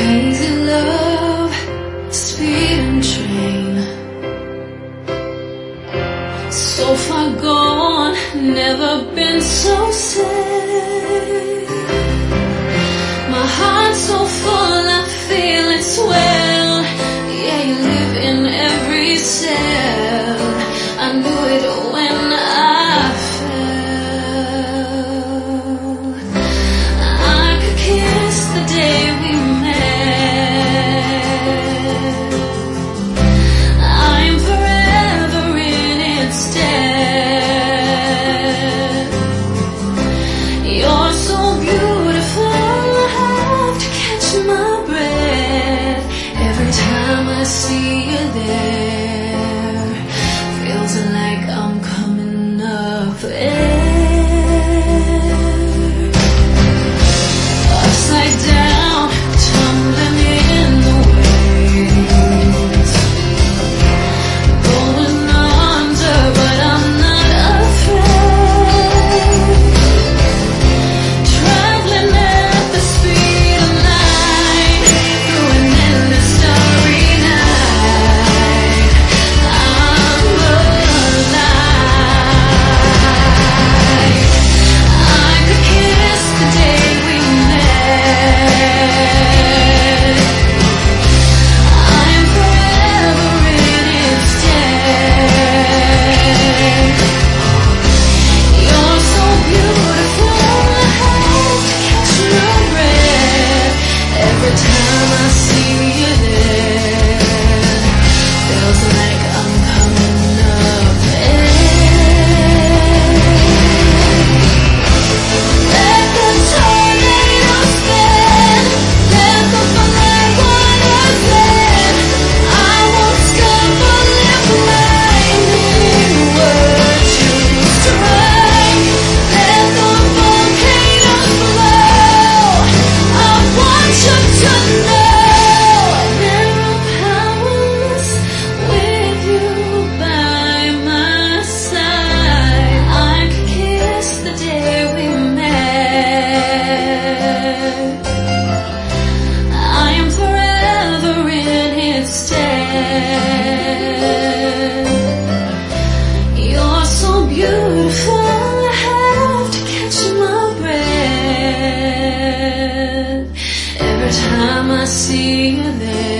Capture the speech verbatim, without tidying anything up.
crazy love, speeding train, so far gone, never been so safe. My heart's so full, I feel it swell. Yeah, you live in every cell. I knew it when I fell. I could kiss the day we met. I'm forever in its stead. You're so beautiful, I have to catch my breath every time I see you there. Feels like I'm coming up for air. Upside down, tumbling in the waves, going under, but I'm not afraid. Traveling at the speed of light through an endless starry night. I'm alive. I could kiss the day we met. I'm forever in its stead. You're so beautiful, I have to catch my breath every time I see you there. Feels like I'm coming up for air. Let the tornado spin, let the fire water flame. I won't stop or live lightning words you strike. Let the volcanoes blow. I want you to know that I'm powerless with you by my side. I could kiss the day we met. I am forever in its stead. You're so beautiful, I have to catch my breath every time I see you there.